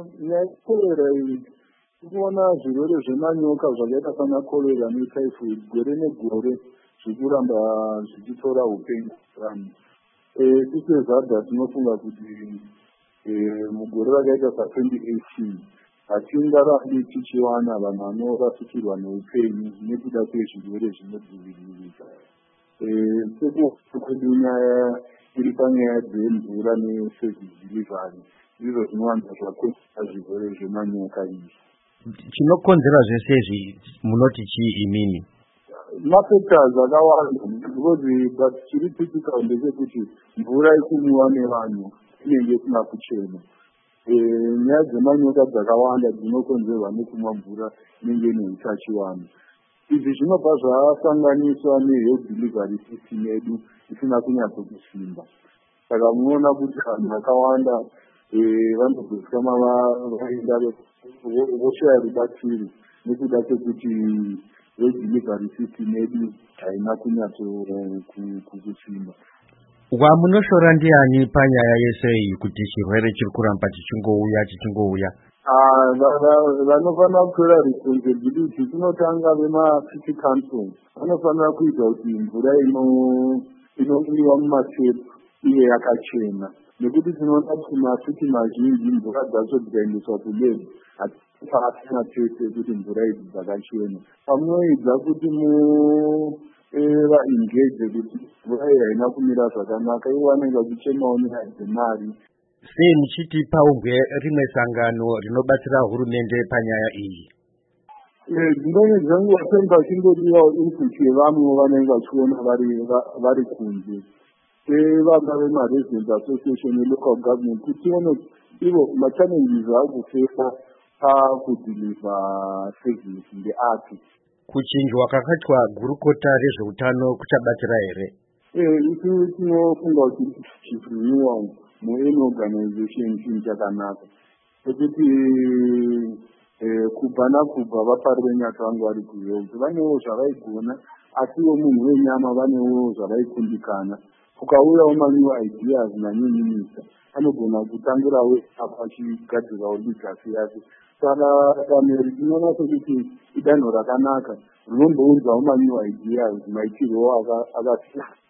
nyakolera iyi kuona zvirwere zvemanyoka zvakaita sana korera netyphoid gore negore zvikuramba zvichitora upenyu hwevanhu. Tisezadha tinofunga kuti mugore rakaita sa2018 hatingarambi tichiwana vanhu vanorasikirwa neupenyu nekuda kwezvirwere zvinodziviririka. Sekwedu nyaya iri panyaya dzemvura neservice delivery izvo zvinowanza zvakonzera zvirwere zvemanyoka izvi. Chinokonzera zvese izvi munoti chii imini? Mafactors akawanda but chiri typical ndechekuti mvura ikumwiwa nevanhu inenge isina kuchena. Nyaya dzemanyoka dzakawanda dzinokonzerwa nekumwa mvura inenge ine utachiwana. Izvi zvinobva zvasanganiswa nehealth delivery system yedu isina kunyatsokusimba. Saka munoona kuti vanhu vakawanda vanozosvika vaenda voshaya rubatsiro nekuda kwekuti health delivery system yedu haina kunyatsokusimba. Wamunoshora ndiani panyaya yese iyi kuti chirwere chiri kuramba chichingouya? Vanofanira kutora responsibility tinotanga vemacity council vanofanira kuita kuti mvura inomwiwa mumatepu iye yakachena, nekuti tinoona kuti macity mazhinji mvura dzacho dzikaendeswa kulab hatina tese kuti mvura idzi dzakachena. Pamunoedza kuti vaengage kuti mvura iyi haina kumira zvakanaka iwanenge kuchemawo nenyaya dzemari. Sei muchiti paumbwe rimwe sangano rinobatsira hurumende panyaya iyi? Dzimweni dzenguva tinenge vachingodiwawo input yevamwe vanenge vachiona vari kunze. Vana vemaresident association yelocal government kuti tione ivo machallenges akufesa pakudeliver service ndeapi. Kuchinjwa kwakaitwa gurukota rezveutano kuchabatsira here? Isi tinofunga kuti chief renewal muany organization chinhu chakanaka ekuti kubva nakubva vapari venyika vangu vari kuhealth vanewo zvavaigona, asiwo munhu wenyama vanewo zvavaikundikana. Kukauyawo manew ideas nanew minister anogona kutangirawo apa achigadzirawo legacy yake. Saka kameri tinoona sekuti idanho rakanaka rinombounzawo manew ideas maitirwo akasiyana